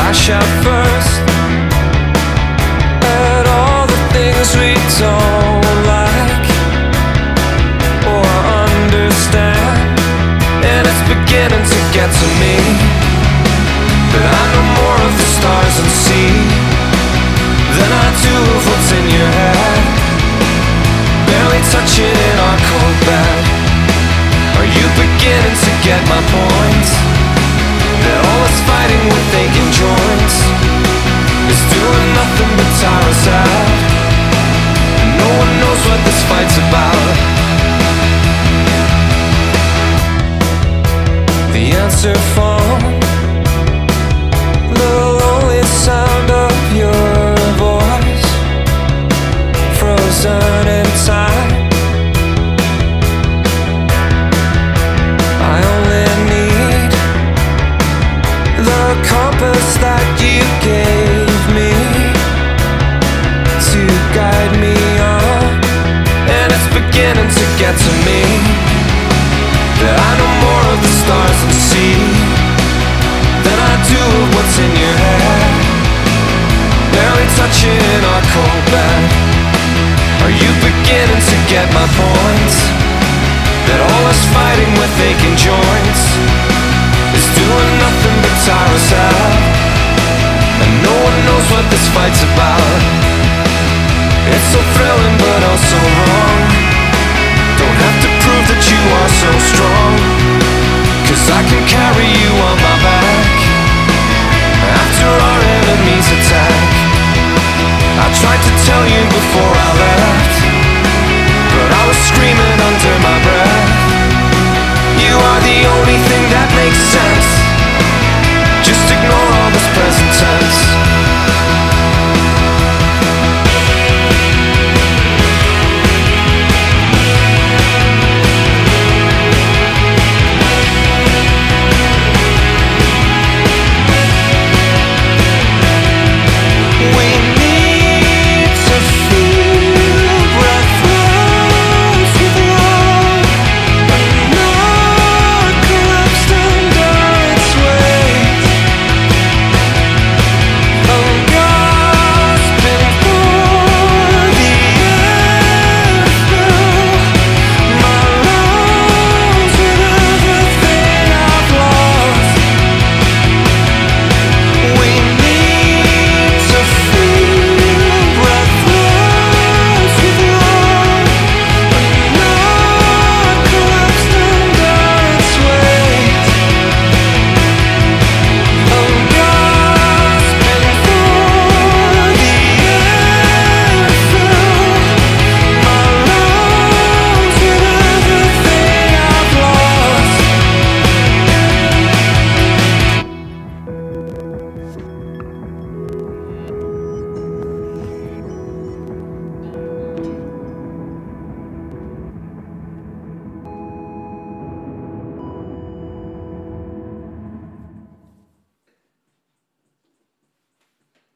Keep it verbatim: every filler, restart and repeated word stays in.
lash out first at all the things we don't like or understand. And it's beginning to get to me that I know more of the stars and sea than I do of what's in your head. Barely touching in our cold bed. Are you beginning to get my point? That all this fighting with aching joints is doing nothing but tire us out. And no one knows what this fight's about. The answer phone, the lonely sound of your voice, frozen in time. I only need the compass that you gave me to guide me on. And it's beginning to get to me that I know more of the stars and sea than I do of what's in your head. Barely touching our cold bed. Are you beginning to get my point? That all this fighting with aching joints is doing nothing but tire us out. And no one knows what this fight's about. It's so thrilling but also wrong. Don't have to prove that you are so strong, 'cause I can carry you on my back after our enemies attack. I tried to tell you before I left, but I was screaming under my breath. You are the only thing that makes sense.